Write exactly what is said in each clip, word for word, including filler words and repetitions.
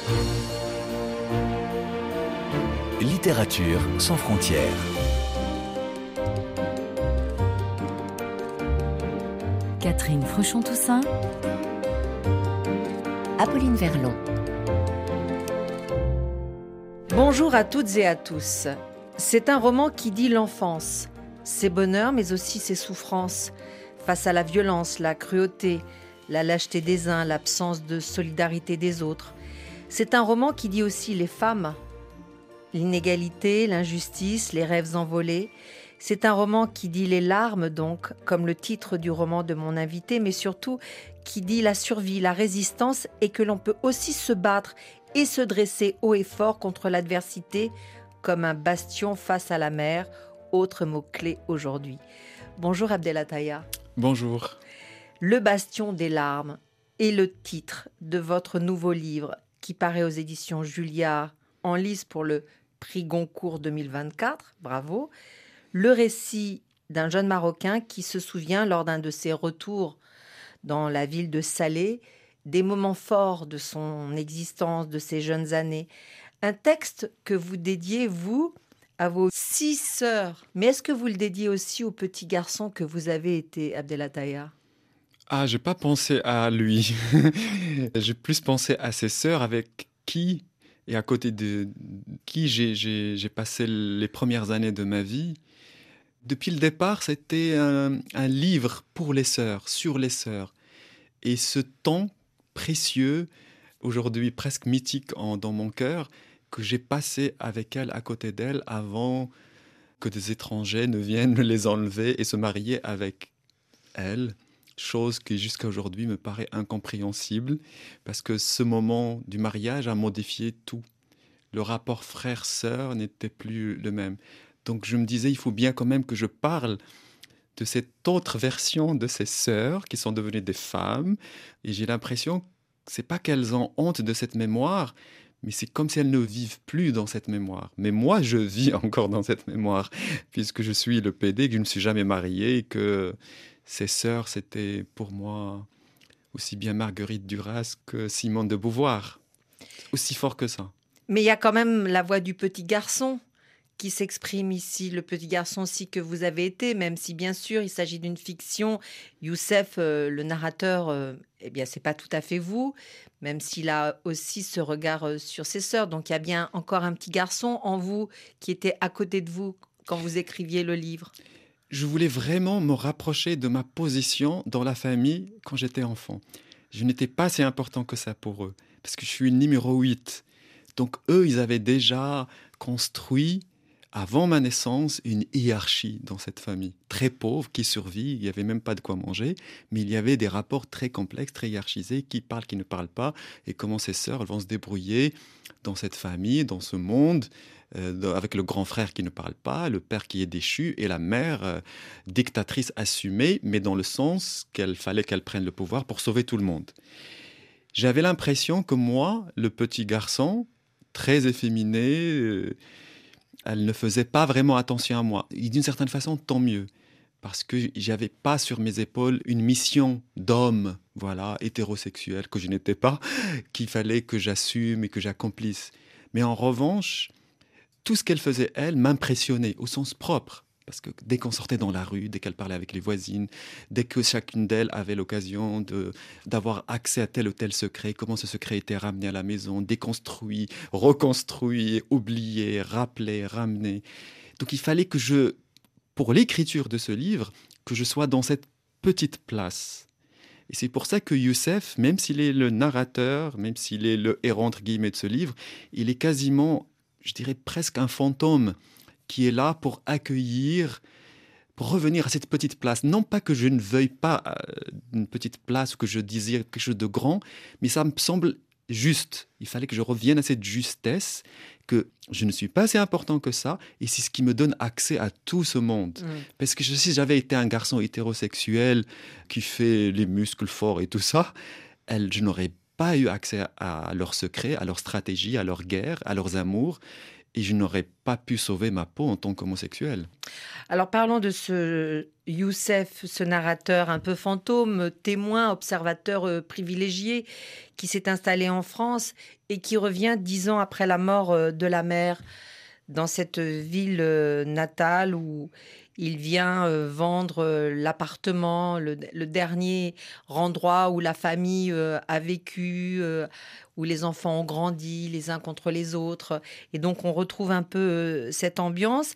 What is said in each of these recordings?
Littérature sans frontières. Catherine Fruchon-Toussaint, Apolline Verlon. Bonjour à toutes et à tous. C'est un roman qui dit l'enfance, ses bonheurs mais aussi ses souffrances, face à la violence, la cruauté, la lâcheté des uns, l'absence de solidarité des autres. C'est un roman qui dit aussi les femmes, l'inégalité, l'injustice, les rêves envolés. C'est un roman qui dit les larmes donc, comme le titre du roman de mon invité, mais surtout qui dit la survie, la résistance et que l'on peut aussi se battre et se dresser haut et fort contre l'adversité comme un bastion face à la mer, autre mot-clé aujourd'hui. Bonjour Abdelataya. Bonjour. Le bastion des larmes est le titre de votre nouveau livre qui paraît aux éditions Julliard en lice pour le prix Goncourt deux mille vingt-quatre. Bravo. Le récit d'un jeune Marocain qui se souvient lors d'un de ses retours dans la ville de Salé des moments forts de son existence, de ses jeunes années. Un texte que vous dédiez, vous, à vos six sœurs. Mais est-ce que vous le dédiez aussi au petit garçon que vous avez été, Abdelataya ? Ah, j'ai pas pensé à lui. J'ai plus pensé à ses sœurs avec qui et à côté de qui j'ai, j'ai, j'ai passé les premières années de ma vie. Depuis le départ, c'était un, un livre pour les sœurs, sur les sœurs. Et ce temps précieux, aujourd'hui presque mythique en, dans mon cœur, que j'ai passé avec elles, à côté d'elles, avant que des étrangers ne viennent les enlever et se marier avec elles. Chose qui jusqu'à aujourd'hui me paraît incompréhensible, parce que ce moment du mariage a modifié tout. Le rapport frère-sœur n'était plus le même. Donc je me disais, il faut bien quand même que je parle de cette autre version de ces sœurs qui sont devenues des femmes. Et j'ai l'impression que c'est pas qu'elles ont honte de cette mémoire, mais c'est comme si elles ne vivent plus dans cette mémoire. Mais moi, je vis encore dans cette mémoire, puisque je suis le P D, que je ne me suis jamais marié, et que ces sœurs, c'était pour moi aussi bien Marguerite Duras que Simone de Beauvoir. Aussi fort que ça. Mais il y a quand même la voix du petit garçon qui s'exprime ici, le petit garçon aussi que vous avez été, même si bien sûr il s'agit d'une fiction. Youssef, euh, le narrateur, euh, eh bien c'est pas tout à fait vous, même s'il a aussi ce regard euh, sur ses sœurs. Donc il y a bien encore un petit garçon en vous qui était à côté de vous quand vous écriviez le livre. Je voulais vraiment me rapprocher de ma position dans la famille quand j'étais enfant. Je n'étais pas si important que ça pour eux, parce que je suis numéro huit. Donc eux, ils avaient déjà construit, avant ma naissance, une hiérarchie dans cette famille. Très pauvre, qui survit, il n'y avait même pas de quoi manger, mais il y avait des rapports très complexes, très hiérarchisés, qui parlent, qui ne parlent pas, et comment ces sœurs vont se débrouiller dans cette famille, dans ce monde, euh, avec le grand frère qui ne parle pas, le père qui est déchu, et la mère euh, dictatrice assumée, mais dans le sens qu'il fallait qu'elle prenne le pouvoir pour sauver tout le monde. J'avais l'impression que moi, le petit garçon, très efféminé, euh, elle ne faisait pas vraiment attention à moi. Et d'une certaine façon, tant mieux. Parce que je n'avais pas sur mes épaules une mission d'homme, voilà, hétérosexuel, que je n'étais pas, qu'il fallait que j'assume et que j'accomplisse. Mais en revanche, tout ce qu'elle faisait, elle, m'impressionnait au sens propre. Parce que dès qu'on sortait dans la rue, dès qu'elle parlait avec les voisines, dès que chacune d'elles avait l'occasion de, d'avoir accès à tel ou tel secret, comment ce secret était ramené à la maison, déconstruit, reconstruit, oublié, rappelé, ramené. Donc il fallait que je, pour l'écriture de ce livre, que je sois dans cette petite place. Et c'est pour ça que Youssef, même s'il est le narrateur, même s'il est le héros entre guillemets de ce livre, il est quasiment, je dirais presque un fantôme, qui est là pour accueillir, pour revenir à cette petite place. Non pas que je ne veuille pas euh, une petite place ou que je désire quelque chose de grand, mais ça me semble juste. Il fallait que je revienne à cette justesse, que je ne suis pas assez important que ça, et c'est ce qui me donne accès à tout ce monde. Mmh. Parce que si j'avais été un garçon hétérosexuel qui fait les muscles forts et tout ça, elle, je n'aurais pas eu accès à leurs secrets, à leurs stratégies, à leurs guerres, à leurs amours. et je n'aurais pas pu sauver ma peau en tant qu'homosexuel. Alors parlons de ce Youssef, ce narrateur un peu fantôme, témoin, observateur euh, privilégié, qui s'est installé en France et qui revient dix ans après la mort euh, de la mère dans cette ville euh, natale où il vient euh, vendre euh, l'appartement, le, le dernier endroit où la famille euh, a vécu, euh, où les enfants ont grandi les uns contre les autres. Et donc on retrouve un peu euh, cette ambiance.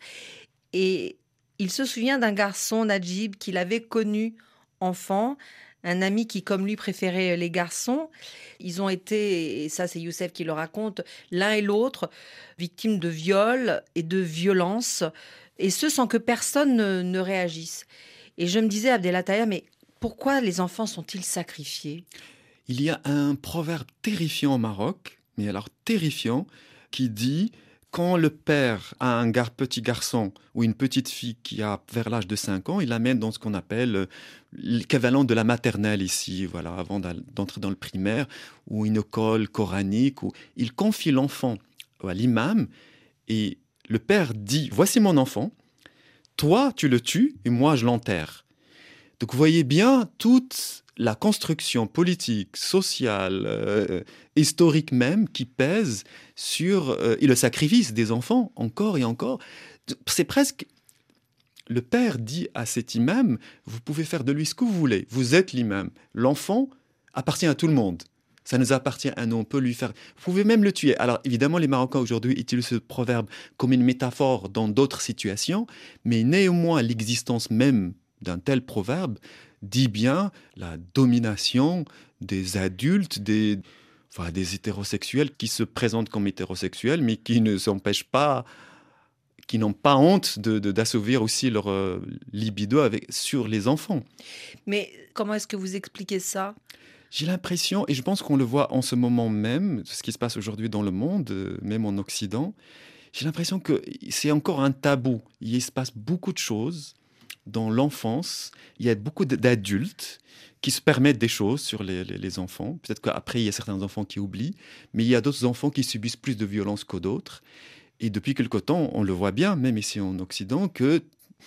Et il se souvient d'un garçon, Najib, qu'il avait connu enfant, un ami qui, comme lui, préférait les garçons. Ils ont été, et ça c'est Youssef qui le raconte, l'un et l'autre, victimes de viols et de violences, et ce sans que personne ne, ne réagisse. Et je me disais, Abdelataya, mais pourquoi les enfants sont-ils sacrifiés ? Il y a un proverbe terrifiant au Maroc, mais alors terrifiant, qui dit quand le père a un gar- petit garçon ou une petite fille qui a vers l'âge de cinq ans, il l'amène dans ce qu'on appelle euh, l'équivalent de la maternelle ici, voilà, avant d'al- d'entrer dans le primaire, ou une école coranique, où il confie l'enfant à l'imam et le père dit « Voici mon enfant, toi tu le tues et moi je l'enterre ». Donc vous voyez bien toute la construction politique, sociale, euh, historique même qui pèse sur euh, et le sacrifice des enfants encore et encore. C'est presque... Le père dit à cet imam, vous pouvez faire de lui ce que vous voulez, vous êtes l'imam. L'enfant appartient à tout le monde. Ça nous appartient à nous, on peut lui faire... Vous pouvez même le tuer. Alors évidemment, les Marocains aujourd'hui utilisent ce proverbe comme une métaphore dans d'autres situations, mais néanmoins l'existence même d'un tel proverbe dit bien la domination des adultes, des, enfin, des hétérosexuels qui se présentent comme hétérosexuels, mais qui ne s'empêchent pas, qui n'ont pas honte de, de, d'assouvir aussi leur euh, libido avec, sur les enfants. Mais comment est-ce que vous expliquez ça ? J'ai l'impression, et je pense qu'on le voit en ce moment même, ce qui se passe aujourd'hui dans le monde, euh, même en Occident, j'ai l'impression que c'est encore un tabou. Il se passe beaucoup de choses dans l'enfance. Il y a beaucoup d'adultes qui se permettent des choses sur les, les, les enfants. Peut-être qu'après, il y a certains enfants qui oublient, mais il y a d'autres enfants qui subissent plus de violence que d'autres. Et depuis quelque temps, on le voit bien, même ici en Occident, que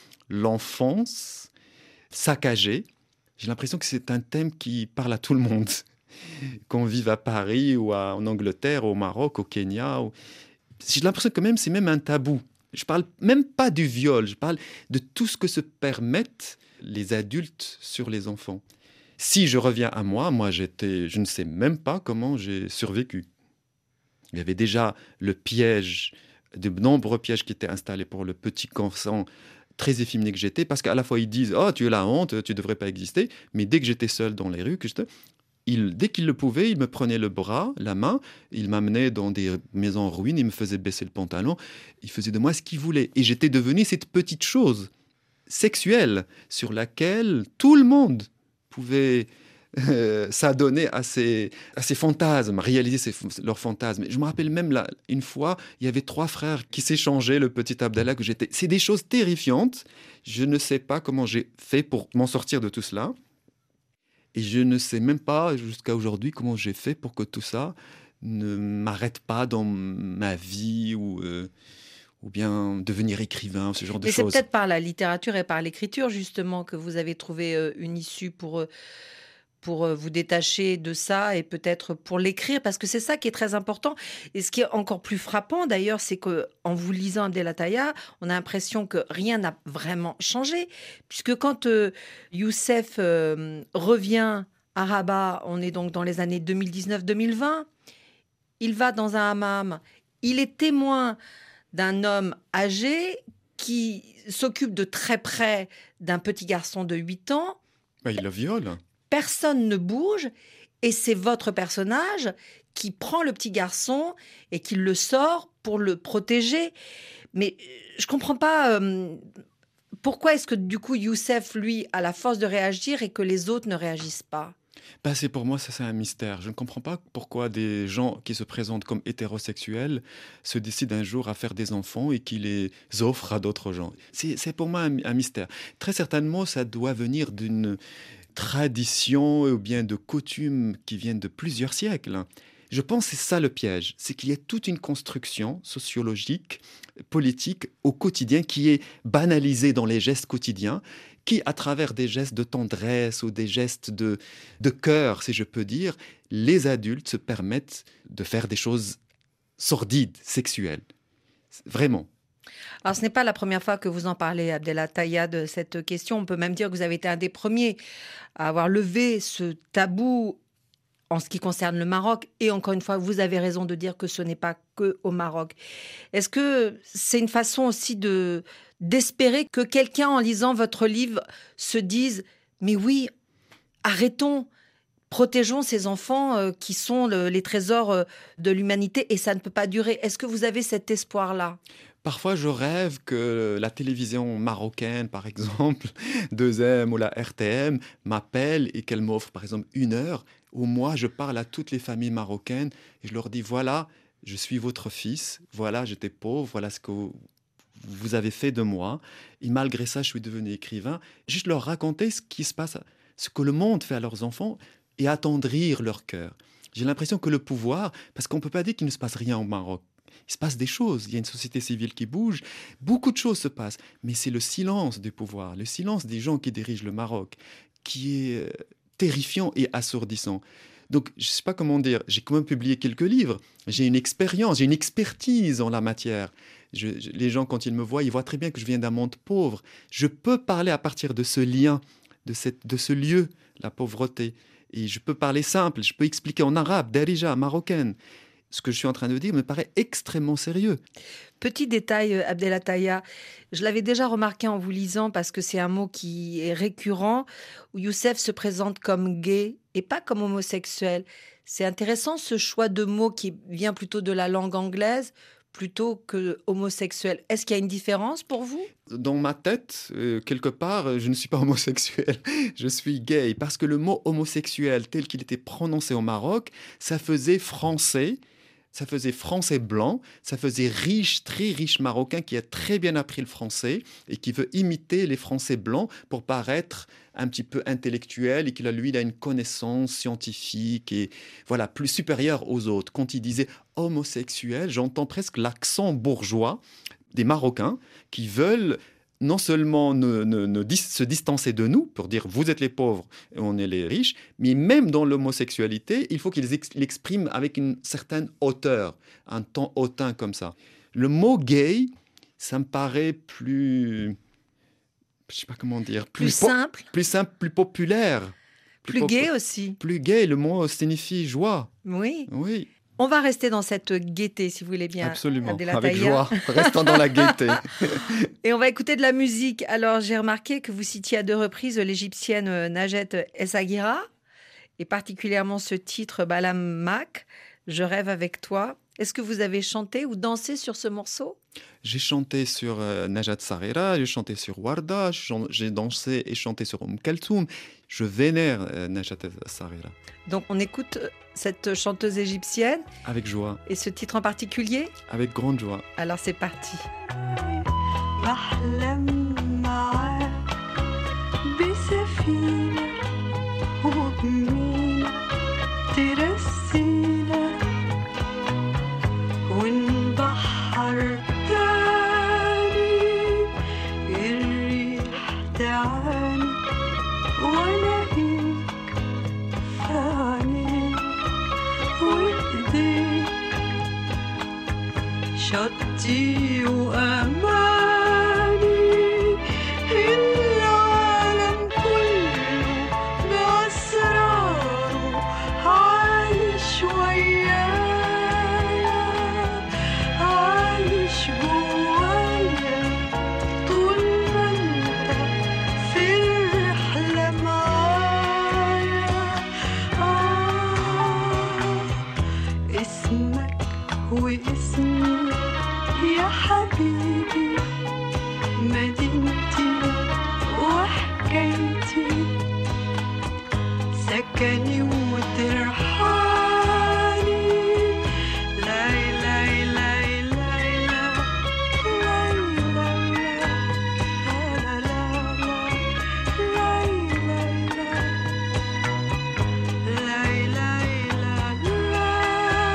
l'enfance saccagée, j'ai l'impression que c'est un thème qui parle à tout le monde. Qu'on vive à Paris ou à, en Angleterre, au Maroc, au Kenya. Ou... J'ai l'impression que même c'est même un tabou. Je ne parle même pas du viol, je parle de tout ce que se permettent les adultes sur les enfants. Si je reviens à moi, moi j'étais, je ne sais même pas comment j'ai survécu. Il y avait déjà le piège, de nombreux pièges qui étaient installés pour le petit garçon très efféminé que j'étais, parce qu'à la fois ils disent « Oh, tu es la honte, tu ne devrais pas exister », mais dès que j'étais seul dans les rues, que j'étais... Il, dès qu'il le pouvait, il me prenait le bras, la main, il m'amenait dans des maisons en ruine, il me faisait baisser le pantalon, il faisait de moi ce qu'il voulait. Et j'étais devenu cette petite chose sexuelle sur laquelle tout le monde pouvait euh, s'adonner à ses, à ses fantasmes, réaliser ses, leurs fantasmes. Et je me rappelle même, là, une fois, il y avait trois frères qui s'échangeaient le petit Abdallah que j'étais. C'est des choses terrifiantes. Je ne sais pas comment j'ai fait pour m'en sortir de tout cela. Et je ne sais même pas, jusqu'à aujourd'hui, comment j'ai fait pour que tout ça ne m'arrête pas dans ma vie ou, euh, ou bien devenir écrivain, ce genre de Mais choses. c'est peut-être par la littérature et par l'écriture, justement, que vous avez trouvé euh, une issue pour, euh, pour euh, vous détacher de ça et peut-être pour l'écrire, parce que c'est ça qui est très important. Et ce qui est encore plus frappant, d'ailleurs, c'est qu'en vous lisant Abdelataya, on a l'impression que rien n'a vraiment changé, puisque quand euh, Youssef euh, revient à Rabat, on est donc dans les années deux mille dix-neuf deux mille vingt, il va dans un hammam, il est témoin d'un homme âgé qui s'occupe de très près d'un petit garçon de huit ans. Bah, il le viole. Personne ne bouge et c'est votre personnage qui prend le petit garçon et qui le sort pour le protéger. Mais je ne comprends pas euh, pourquoi est-ce que du coup Youssef, lui, a la force de réagir et que les autres ne réagissent pas. Bah, c'est pour moi, ça c'est un mystère. Je ne comprends pas pourquoi des gens qui se présentent comme hétérosexuels se décident un jour à faire des enfants et qui les offrent à d'autres gens. C'est, c'est pour moi un, un mystère. Très certainement, ça doit venir d'une tradition ou bien de coutumes qui viennent de plusieurs siècles. Je pense que c'est ça le piège, c'est qu'il y a toute une construction sociologique, politique au quotidien qui est banalisée dans les gestes quotidiens, qui, à travers des gestes de tendresse ou des gestes de, de cœur, si je peux dire, les adultes se permettent de faire des choses sordides, sexuelles. Vraiment. Alors, ce n'est pas la première fois que vous en parlez, Abdelataya, de cette question. On peut même dire que vous avez été un des premiers à avoir levé ce tabou en ce qui concerne le Maroc. Et encore une fois, vous avez raison de dire que ce n'est pas que au Maroc. Est-ce que c'est une façon aussi de, d'espérer que quelqu'un, en lisant votre livre, se dise « Mais oui, arrêtons, protégeons ces enfants euh, qui sont le, les trésors euh, de l'humanité et ça ne peut pas durer ». Est-ce que vous avez cet espoir-là ? Parfois, je rêve que la télévision marocaine, par exemple, deux M ou la R T M, m'appelle et qu'elle m'offre, par exemple, une heure où moi, je parle à toutes les familles marocaines et je leur dis, voilà, je suis votre fils, voilà, j'étais pauvre, voilà ce que vous avez fait de moi. Et malgré ça, je suis devenu écrivain. Juste leur raconter ce qui se passe, ce que le monde fait à leurs enfants et attendrir leur cœur. J'ai l'impression que le pouvoir, parce qu'on ne peut pas dire qu'il ne se passe rien au Maroc. Il se passe des choses, il y a une société civile qui bouge, beaucoup de choses se passent, mais c'est le silence du pouvoir, le silence des gens qui dirigent le Maroc, qui est terrifiant et assourdissant. Donc, je ne sais pas comment dire, j'ai quand même publié quelques livres, j'ai une expérience, j'ai une expertise en la matière. Je, je, les gens, quand ils me voient, ils voient très bien que je viens d'un monde pauvre. Je peux parler à partir de ce lien, de, cette, de ce lieu, la pauvreté. Et je peux parler simple, je peux expliquer en arabe, darija, marocaine. Ce que je suis en train de dire me paraît extrêmement sérieux. Petit détail, Abdelataya, je l'avais déjà remarqué en vous lisant parce que c'est un mot qui est récurrent, où Youssef se présente comme gay et pas comme homosexuel. C'est intéressant ce choix de mots qui vient plutôt de la langue anglaise plutôt que homosexuel. Est-ce qu'il y a une différence pour vous ? Dans ma tête, euh, quelque part, je ne suis pas homosexuel, je suis gay. Parce que le mot homosexuel, tel qu'il était prononcé au Maroc, ça faisait français. Ça faisait français blanc, ça faisait riche, très riche marocain qui a très bien appris le français et qui veut imiter les français blancs pour paraître un petit peu intellectuel et qu'il a, lui, il a une connaissance scientifique et voilà, plus supérieure aux autres. Quand il disait homosexuel, j'entends presque l'accent bourgeois des Marocains qui veulent non seulement ne, ne, ne dis, se distancer de nous pour dire vous êtes les pauvres et on est les riches, mais même dans l'homosexualité, il faut qu'ils ex- l'expriment avec une certaine hauteur, un ton hautain comme ça. Le mot gay, ça me paraît plus, je sais pas comment dire, plus, plus po- simple, plus simple, plus populaire, plus, plus gay aussi. Plus gay, le mot signifie joie. Oui. Oui. On va rester dans cette gaieté, si vous voulez bien. Absolument, Abdelataya. avec joie. Restons dans la gaieté. Et on va écouter de la musique. Alors, j'ai remarqué que vous citiez à deux reprises l'égyptienne Najet Essaghira, et particulièrement ce titre Balam Mak, Je rêve avec toi. Est-ce que vous avez chanté ou dansé sur ce morceau ? J'ai chanté sur euh, Najat Sarira, j'ai chanté sur Warda, j'ai dansé et chanté sur Oum Kalthoum. Je vénère euh, Najat Sarira. Donc on écoute cette chanteuse égyptienne. Avec joie. Et ce titre en particulier ? Avec grande joie. Alors c'est parti. شطي وأماني العالم كله بأسراره عايش ويايا عايش جوايا طول ما انت في الرحلة معايا آه اسمك واسمي يا حبيبي مدينتي وحكايتي سكني وترحالي لاي لاي لاي لاي لاي لاي لا لا لاي لاي لاي لاي لا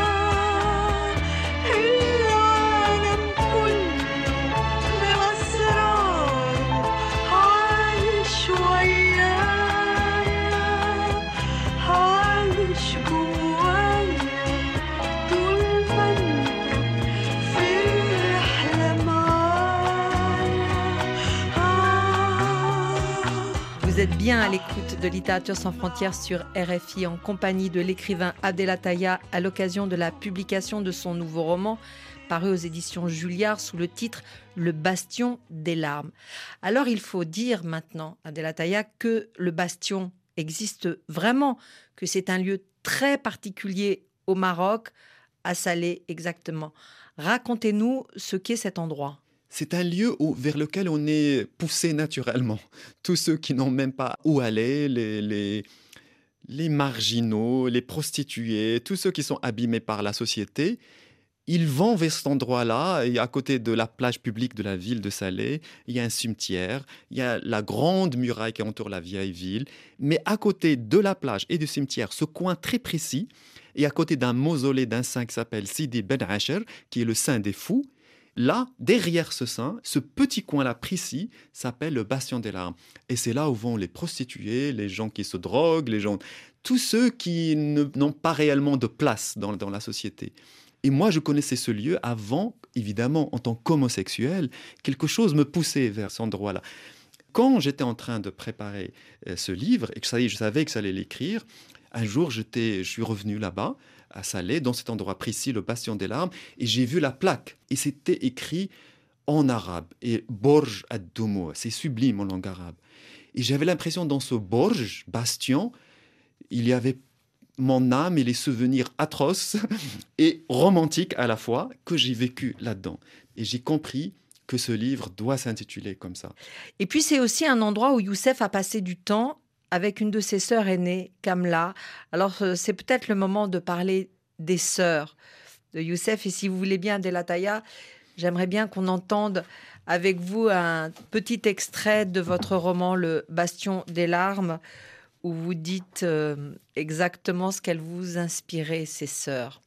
bien à l'écoute de Littérature sans frontières sur R F I en compagnie de l'écrivain Abdel Attaya à l'occasion de la publication de son nouveau roman paru aux éditions Julliard sous le titre Le Bastion des larmes. Alors il faut dire maintenant, Abdel Attaya, que le Bastion existe vraiment, que c'est un lieu très particulier au Maroc, à Salé exactement. Racontez-nous ce qu'est cet endroit. C'est un lieu où, vers lequel on est poussé naturellement. Tous ceux qui n'ont même pas où aller, les, les, les marginaux, les prostituées, tous ceux qui sont abîmés par la société, ils vont vers cet endroit-là. Et à côté de la plage publique de la ville de Salé, il y a un cimetière, il y a la grande muraille qui entoure la vieille ville. Mais à côté de la plage et du cimetière, ce coin très précis, et à côté d'un mausolée d'un saint qui s'appelle Sidi Ben Acher, qui est le saint des fous, là, derrière ce saint, ce petit coin-là précis s'appelle le Bastion des larmes. Et c'est là où vont les prostituées, les gens qui se droguent, les gens, tous ceux qui ne- n'ont pas réellement de place dans, dans la société. Et moi, je connaissais ce lieu avant, évidemment, en tant qu'homosexuel, quelque chose me poussait vers cet endroit-là. Quand j'étais en train de préparer euh, ce livre, et que ça y est, je savais que ça allait l'écrire, un jour, j'étais, je suis revenu là-bas, à Salé, dans cet endroit précis, le Bastion des larmes, et j'ai vu la plaque. Et c'était écrit en arabe, et Borj ad-Dumo, c'est sublime en langue arabe. Et j'avais l'impression, dans ce Borj, bastion, il y avait mon âme et les souvenirs atroces et romantiques à la fois que j'ai vécu là-dedans. Et j'ai compris que ce livre doit s'intituler comme ça. Et puis c'est aussi un endroit où Youssef a passé du temps avec une de ses sœurs aînées, Kamla. Alors euh, c'est peut-être le moment de parler des sœurs de Youssef. Et si vous voulez bien, Abdel Attaya, j'aimerais bien qu'on entende avec vous un petit extrait de votre roman Le Bastion des larmes, où vous dites euh, exactement ce qu'elles vous inspiraient, ces sœurs.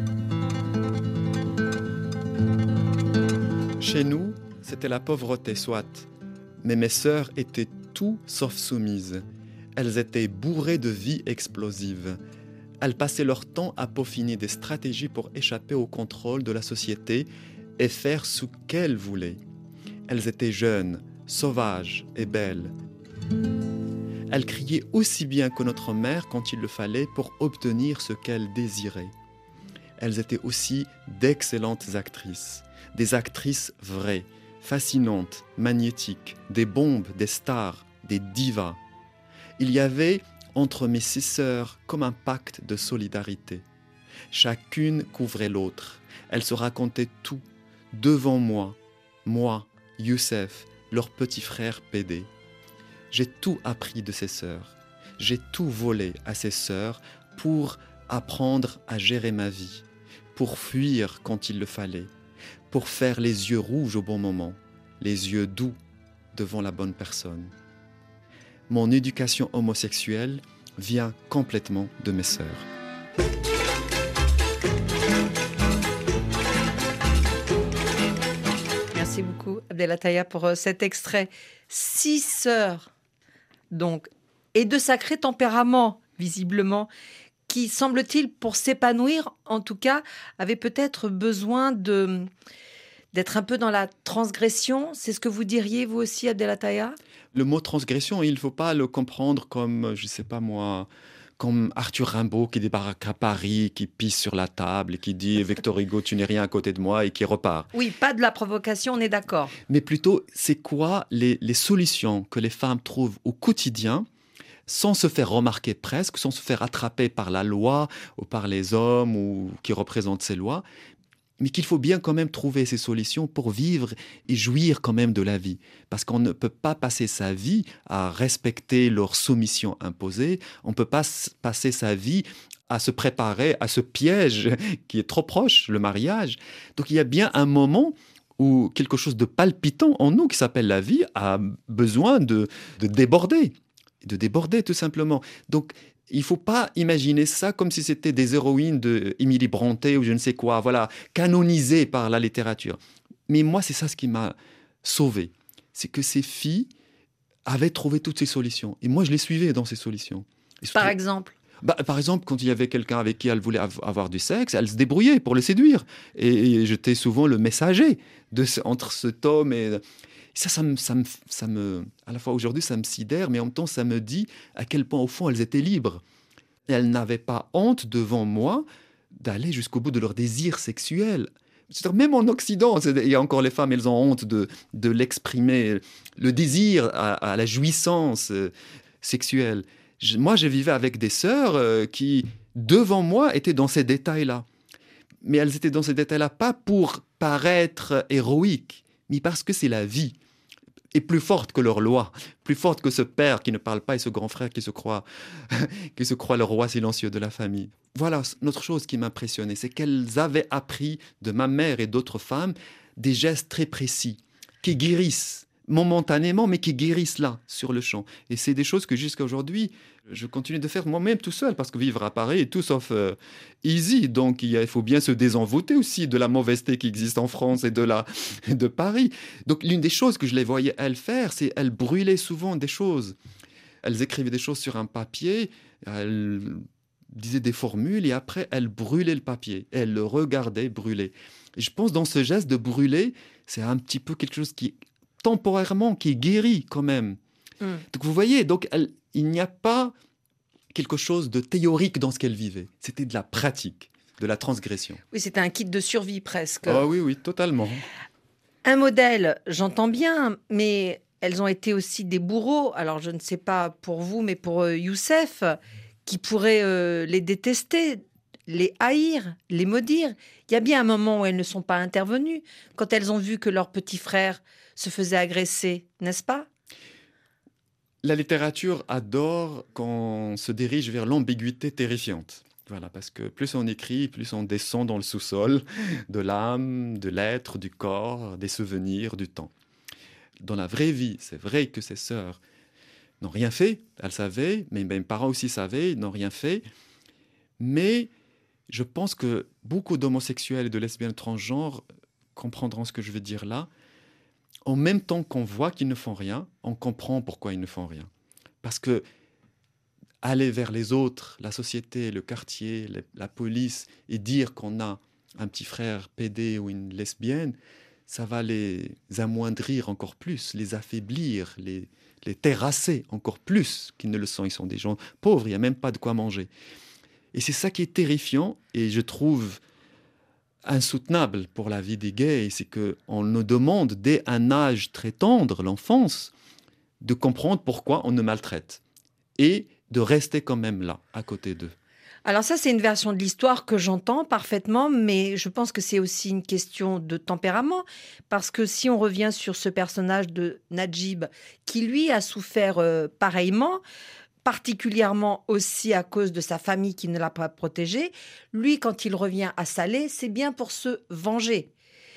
Chez nous, c'était la pauvreté, soit. Mais mes sœurs étaient tout sauf soumises. Elles étaient bourrées de vie explosive. Elles passaient leur temps à peaufiner des stratégies pour échapper au contrôle de la société et faire ce qu'elles voulaient. Elles étaient jeunes, sauvages et belles. Elles criaient aussi bien que notre mère quand il le fallait pour obtenir ce qu'elles désiraient. Elles étaient aussi d'excellentes actrices, des actrices vraies, fascinantes, magnétiques, des bombes, des stars, des divas. Il y avait entre mes six sœurs comme un pacte de solidarité. Chacune couvrait l'autre. Elles se racontaient tout, devant moi, moi, Youssef, leur petit frère Pédé. J'ai tout appris de ces sœurs. J'ai tout volé à ces sœurs pour apprendre à gérer ma vie, pour fuir quand il le fallait, pour faire les yeux rouges au bon moment, les yeux doux devant la bonne personne. Mon éducation homosexuelle vient complètement de mes sœurs. Merci beaucoup, Abdel Attaya, pour euh, cet extrait. Six sœurs, donc, et de sacré tempérament, visiblement, qui, semble-t-il, pour s'épanouir, en tout cas, avaient peut-être besoin de, d'être un peu dans la transgression. C'est ce que vous diriez, vous aussi, Abdel Attaya ? Le mot transgression, il ne faut pas le comprendre comme, je ne sais pas moi, comme Arthur Rimbaud qui débarque à Paris, qui pisse sur la table et qui dit « Victor Hugo, tu n'es rien à côté de moi » et qui repart. Oui, pas de la provocation, on est d'accord. Mais plutôt, c'est quoi les, les solutions que les femmes trouvent au quotidien sans se faire remarquer presque, sans se faire attraper par la loi ou par les hommes ou qui représentent ces lois, mais qu'il faut bien quand même trouver ces solutions pour vivre et jouir quand même de la vie. Parce qu'on ne peut pas passer sa vie à respecter leurs soumissions imposées, on ne peut pas s- passer sa vie à se préparer à ce piège qui est trop proche, le mariage. Donc il y a bien un moment où quelque chose de palpitant en nous qui s'appelle la vie a besoin de, de déborder, de déborder tout simplement. Donc il ne faut pas imaginer ça comme si c'était des héroïnes de Émilie Brontë ou je ne sais quoi, voilà, canonisées par la littérature. Mais moi, c'est ça ce qui m'a sauvé. C'est que ces filles avaient trouvé toutes ces solutions. Et moi, je les suivais dans ces solutions. Et Par surtout- exemple, Bah, par exemple, quand il y avait quelqu'un avec qui elle voulait av- avoir du sexe, elle se débrouillait pour le séduire. Et, et j'étais souvent le messager de ce- entre cet homme et... Ça, ça me, ça me, ça me, à la fois aujourd'hui, ça me sidère, mais en même temps, ça me dit à quel point, au fond, elles étaient libres. Et elles n'avaient pas honte devant moi d'aller jusqu'au bout de leur désir sexuel. C'est-à-dire, même en Occident, c'est- il y a encore les femmes, elles ont honte de, de l'exprimer, le désir à, à la jouissance euh, sexuelle. Je- moi, je vivais avec des sœurs euh, qui, devant moi, étaient dans ces détails-là. Mais elles étaient dans ces détails-là pas pour paraître héroïques, mais parce que c'est la vie. Et plus forte que leur loi, plus forte que ce père qui ne parle pas et ce grand frère qui se croit, qui se croit le roi silencieux de la famille. Voilà, une autre chose qui m'impressionnait, c'est qu'elles avaient appris de ma mère et d'autres femmes des gestes très précis, qui guérissent momentanément, mais qui guérissent là, sur le champ. Et c'est des choses que jusqu'à aujourd'hui, je continue de faire moi-même tout seul, parce que vivre à Paris est tout sauf euh, easy. Donc il, y a- il faut bien se désenvoûter aussi de la mauvaiseté qui existe en France et de, la, de Paris. Donc l'une des choses que je les voyais elles faire, c'est elles brûlaient souvent des choses. Elles écrivaient des choses sur un papier, elles disaient des formules et après elles brûlaient le papier. Elles le regardaient brûler. Et je pense dans ce geste de brûler, c'est un petit peu quelque chose qui temporairement qui guérit quand même. Mm. Donc vous voyez, donc elle- il n'y a pas quelque chose de théorique dans ce qu'elle vivait. C'était de la pratique, de la transgression. Oui, c'était un kit de survie presque. Ah oui, oui, totalement. Un modèle, j'entends bien, mais elles ont été aussi des bourreaux. Alors, je ne sais pas pour vous, mais pour euh, Youssef, qui pourrait euh, les détester, les haïr, les maudire. Il y a bien un moment où elles ne sont pas intervenues, quand elles ont vu que leur petit frère se faisait agresser, n'est-ce pas? La littérature adore quand on se dirige vers l'ambiguïté terrifiante. Voilà, parce que plus on écrit, plus on descend dans le sous-sol de l'âme, de l'être, du corps, des souvenirs, du temps. Dans la vraie vie, c'est vrai que ces sœurs n'ont rien fait, elles savaient, mais mes parents aussi savaient, ils n'ont rien fait. Mais je pense que beaucoup d'homosexuels et de lesbiennes transgenres comprendront ce que je veux dire là. En même temps qu'on voit qu'ils ne font rien, on comprend pourquoi ils ne font rien. Parce que aller vers les autres, la société, le quartier, les- la police, et dire qu'on a un petit frère pédé ou une lesbienne, ça va les amoindrir encore plus, les affaiblir, les, les terrasser encore plus qu'ils ne le sont. Ils sont des gens pauvres, il n'y a même pas de quoi manger. Et c'est ça qui est terrifiant, et je trouve insoutenable pour la vie des gays, c'est qu'on nous demande dès un âge très tendre, l'enfance, de comprendre pourquoi on nous maltraite et de rester quand même là, à côté d'eux. Alors ça, c'est une version de l'histoire que j'entends parfaitement, mais je pense que c'est aussi une question de tempérament, parce que si on revient sur ce personnage de Najib, qui lui a souffert euh, pareillement, particulièrement aussi à cause de sa famille qui ne l'a pas protégé, lui, quand il revient à Salé, c'est bien pour se venger.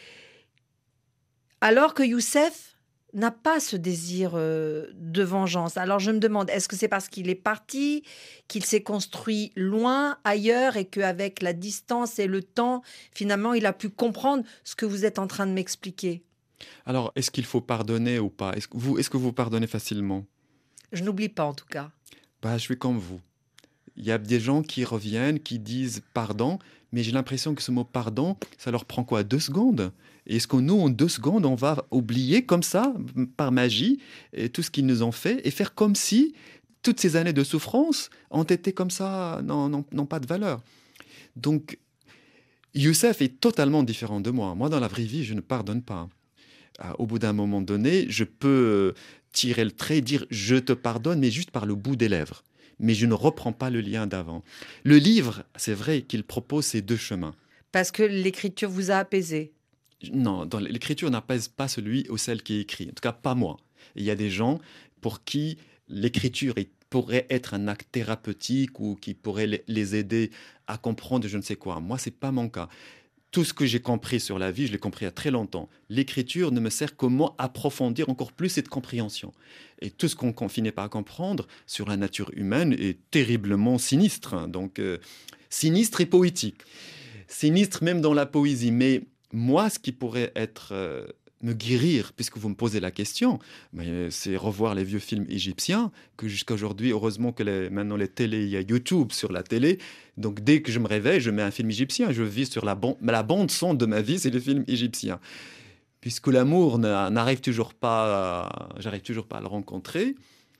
Alors que Youssef n'a pas ce désir euh, de vengeance. Alors je me demande, est-ce que c'est parce qu'il est parti, qu'il s'est construit loin, ailleurs, et qu'avec la distance et le temps, finalement, il a pu comprendre ce que vous êtes en train de m'expliquer? Alors, est-ce qu'il faut pardonner ou pas? Est-ce que vous, est-ce que vous pardonnez facilement? Je n'oublie pas, en tout cas. Bah, je suis comme vous. Il y a des gens qui reviennent, qui disent pardon, mais j'ai l'impression que ce mot pardon, ça leur prend quoi, deux secondes? Et est-ce que nous, en deux secondes, on va oublier comme ça, m- par magie, et tout ce qu'ils nous ont fait, et faire comme si toutes ces années de souffrance ont été comme ça, n'ont n'ont- n'ont pas de valeur? Donc, Youssef est totalement différent de moi. Moi, dans la vraie vie, je ne pardonne pas. Ah, au bout d'un moment donné, je peux euh, tirer le trait, dire je te pardonne, mais juste par le bout des lèvres. Mais je ne reprends pas le lien d'avant. Le livre, c'est vrai qu'il propose ces deux chemins. Parce que l'écriture vous a apaisé. Non, dans l'écriture n'apaise pas celui ou celle qui écrit. En tout cas, pas moi. Il y a des gens pour qui l'écriture est- pourrait être un acte thérapeutique ou qui pourrait les- les aider à comprendre je ne sais quoi. Moi, c'est pas mon cas. Tout ce que j'ai compris sur la vie, je l'ai compris il y a très longtemps. L'écriture ne me sert qu'à moi approfondir encore plus cette compréhension. Et tout ce qu'on qu'on finit par comprendre sur la nature humaine est terriblement sinistre. hein. Donc, euh, sinistre et poétique. Sinistre même dans la poésie. Mais moi, ce qui pourrait être euh, me guérir, puisque vous me posez la question, mais c'est revoir les vieux films égyptiens, que jusqu'à aujourd'hui, heureusement que les, maintenant les télés, il y a YouTube sur la télé. Donc dès que je me réveille, je mets un film égyptien. Je vis sur la, bon, la bande son de ma vie, c'est le film égyptien. puisque l'amour n'a- n'arrive toujours pas, à- j'arrive toujours pas à le rencontrer.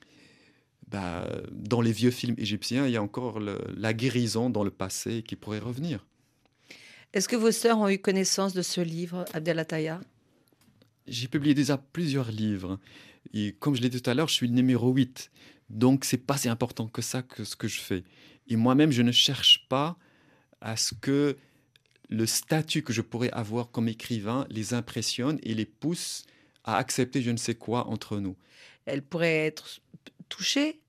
Bah, dans les vieux films égyptiens, il y a encore le- la guérison dans le passé qui pourrait revenir. Est-ce que vos sœurs ont eu connaissance de ce livre, Abdelataya? J'ai publié déjà plusieurs livres. Et comme je l'ai dit tout à l'heure, je suis le numéro huit. Donc, c'est pas si important que ça que ce que je fais. Et moi-même, je ne cherche pas à ce que le statut que je pourrais avoir comme écrivain les impressionne et les pousse à accepter je ne sais quoi entre nous. Elle pourrait être touchée?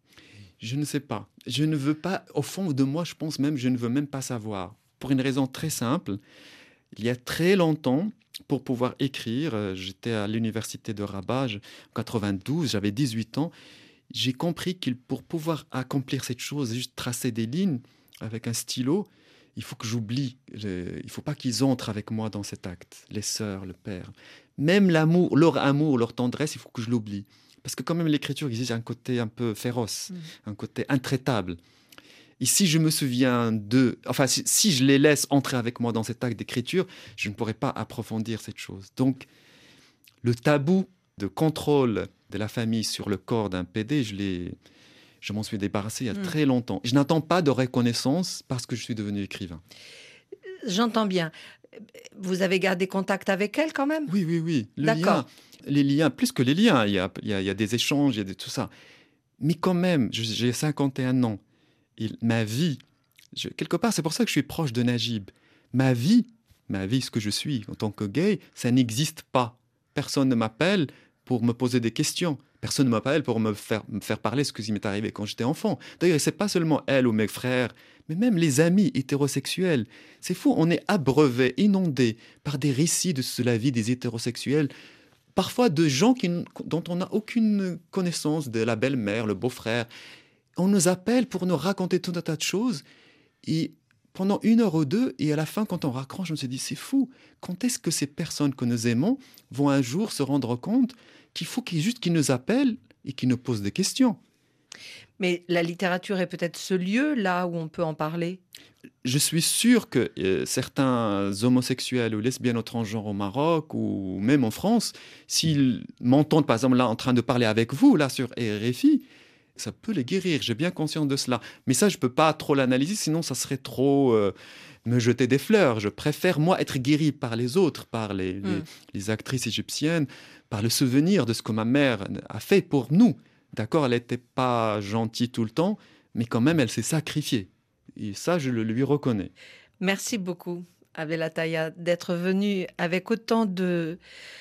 Je ne sais pas. Je ne veux pas, au fond de moi, je pense même, je ne veux même pas savoir. Pour une raison très simple. Il y a très longtemps, pour pouvoir écrire, euh, j'étais à l'université de Rabat je- en quatre-vingt-douze, j'avais dix-huit ans. J'ai compris que pour pouvoir accomplir cette chose, juste tracer des lignes avec un stylo, il faut que j'oublie. Je- il ne faut pas qu'ils entrent avec moi dans cet acte, les sœurs, le père. Même l'amour, leur amour, leur tendresse, il faut que je l'oublie. Parce que quand même, l'écriture exige un côté un peu féroce, Mm. un côté intraitable. Et si je me souviens de... Enfin, si, si je les laisse entrer avec moi dans cet acte d'écriture, je ne pourrais pas approfondir cette chose. Donc, le tabou de contrôle de la famille sur le corps d'un P D, je, l'ai- je m'en suis débarrassé il y a Mm. très longtemps. Je n'attends pas de reconnaissance parce que je suis devenu écrivain. J'entends bien. Vous avez gardé contact avec elle quand même? Oui, oui, oui. Le D'accord. lien, les liens, plus que les liens, il y a, il y a- il y a des échanges, il y a de tout ça. Mais quand même, je- j'ai cinquante et un ans. Et ma vie, je- quelque part, c'est pour ça que je suis proche de Najib. Ma vie, ma vie, ce que je suis en tant que gay, ça n'existe pas. Personne ne m'appelle pour me poser des questions. Personne ne m'appelle pour me faire, me faire parler de ce qui m'est arrivé quand j'étais enfant. D'ailleurs, c'est pas seulement elle ou mes frères, mais même les amis hétérosexuels. C'est fou, on est abreuvé, inondé par des récits de la vie des hétérosexuels, parfois de gens qui, n- dont on n'a aucune connaissance, de la belle-mère, le beau-frère. On nous appelle pour nous raconter tout un tas de choses, et pendant une heure ou deux, et à la fin, quand on raccroche, je me suis dit, c'est fou, quand est-ce que ces personnes que nous aimons vont un jour se rendre compte qu'il faut qu'ils, juste qu'ils nous appellent et qu'ils nous posent des questions? Mais la littérature est peut-être ce lieu là où on peut en parler. Je suis sûr que euh, certains homosexuels ou lesbiennes ou transgenres au Maroc ou même en France, s'ils m'entendent par exemple là en train de parler avec vous, là sur R F I, ça peut les guérir, j'ai bien conscience de cela. Mais ça, je ne peux pas trop l'analyser, sinon ça serait trop euh, me jeter des fleurs. Je préfère, moi, être guéri par les autres, par les, les, Mm. les actrices égyptiennes, par le souvenir de ce que ma mère a fait pour nous. D'accord, elle n'était pas gentille tout le temps, mais quand même, elle s'est sacrifiée. Et ça, je le lui reconnais. Merci beaucoup, Abdelataya, d'être venu avec autant de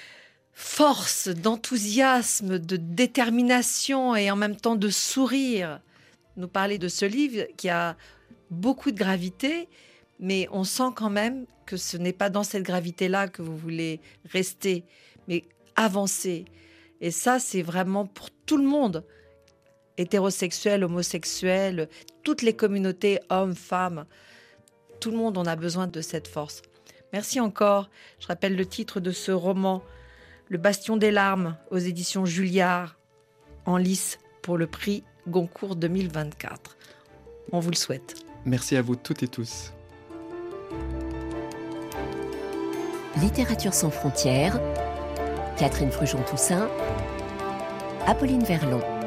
force, d'enthousiasme, de détermination et en même temps de sourire. Nous parler de ce livre qui a beaucoup de gravité, mais on sent quand même que ce n'est pas dans cette gravité-là que vous voulez rester, mais avancer. Et ça, c'est vraiment pour tout le monde, hétérosexuel, homosexuel, toutes les communautés, hommes, femmes. Tout le monde en a besoin de cette force. Merci encore. Je rappelle le titre de ce roman, Le Bastion des larmes, aux éditions Julliard, en lice pour le prix Goncourt deux mille vingt-quatre. On vous le souhaite. Merci à vous toutes et tous. Littérature sans frontières, Catherine Fruchon-Toussaint, Apolline Verlon.